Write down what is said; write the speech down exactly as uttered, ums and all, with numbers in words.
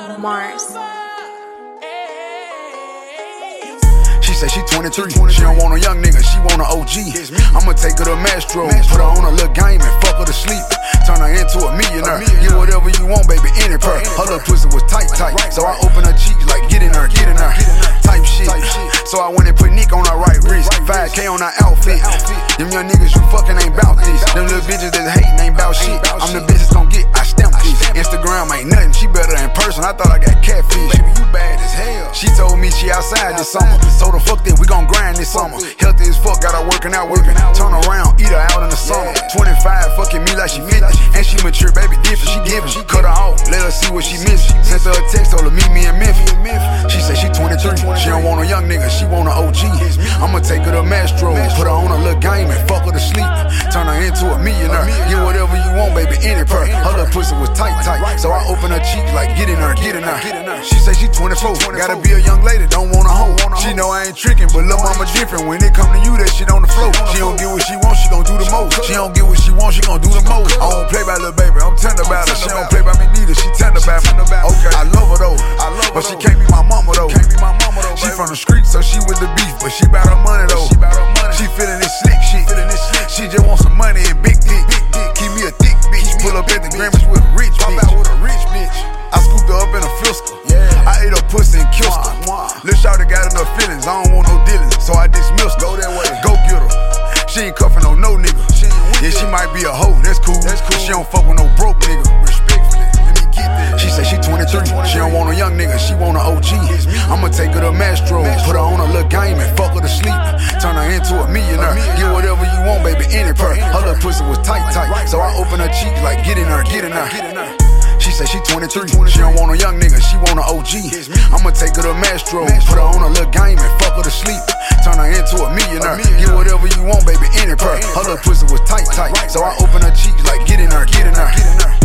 Mars. She say she twenty-three, she don't want a young nigga, she want an O G. I'ma take her to Mastro, put her on a little game and fuck her to sleep. Turn her into a millionaire, get whatever you want, baby, any per. Her little pussy was tight, tight, so I open her cheeks like get in her, get in her. Type shit, so I went and put Nick on her right wrist, five K on her outfit. Them young niggas you fucking ain't bout this. Them little bitches that hatin' ain't bout shit. I'm the bitch that's gon' get, I stamp this. Instagram ain't nothing, she better in person. I thought I got catfish. Baby, you bad as hell. She told me she outside this summer, so the fuck that we gon' grind this summer. Healthy as fuck, got her working out, working out. Turn around, eat her out in the summer. twenty-five, fucking me like she fifty, and she mature, baby, different. She giving, she cut her off, let her see what she missing. Sent her a text, told her meet me in Memphis. She say she twenty-three, she don't want a young nigga, she want an O G. I'ma take her to Mastro, put her on a little game and fuck her to sleep. Turn her into a millionaire, get whatever you want, baby, any per. Her little pussy was tight, tight, so I open her cheeks like get in her, get in her. She say she twenty-four, gotta be a young lady, don't want a hoe. She know I ain't tricking, but lil' mama different. When it come to you, that shit on the floor. She don't get what she want, she gon' do the most. She don't get what she want, she gon' do the most. I don't play by lil' baby, I'm tender about her. She don't play by me neither, she tender about me. Okay, I love her though, but she can't be my mama though. She from the street, so she with the beef, but she bout her money though. She feelin' this slick shit, she just want some money and big dick. Keep me a thick bitch, pull up at the Grammys with a rich bitch. I scooped her up in a Fisker, I ate her pussy and kissed her. Lil' shawty got enough feelings, I don't want no dealings, so I dismissed her. Go that way, go get her. She ain't cuffin' on no nigga. Yeah, she might be a hoe, that's cool. She don't fuck with no broke nigga. Respectfully, let me get that. She say she twenty-three, she don't want a young nigga, she want an O G. I'ma take her to Mastro, put her on a little game and fuck her to sleep. Turn her into a millionaire, get whatever you want, baby, any per. Her little pussy was tight, tight, so I open her cheeks like get in her, get in her. She say she twenty-three, she don't want a young nigga, she want an O G. I'ma take her to Mastro, put her on a little game and fuck her to sleep. Turn her into a millionaire, get whatever you want, baby, any per. Her little pussy was tight, tight, so I open her cheeks like get in her, get in her.